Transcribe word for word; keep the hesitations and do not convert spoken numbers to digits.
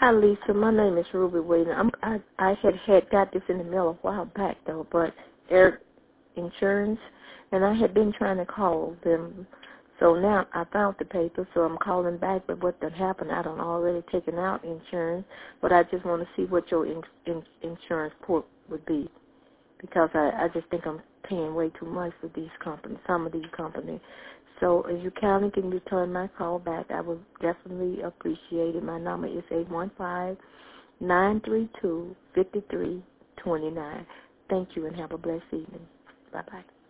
Hi, Lisa. My name is Ruby Williams. I'm, I I had had got this in the mail a while back though, but Air Insurance, and I had been trying to call them. So now I found the paper, so I'm calling back. But what done happened? I don't already taken out insurance, but I just want to see what your in, in, insurance quote would be, because I I just think I'm paying way too much for these companies, some of these companies. So if you kindly can return my call back, I would definitely appreciate it. My number is eight one five, nine three two, five three two nine. Thank you and have a blessed evening. Bye-bye.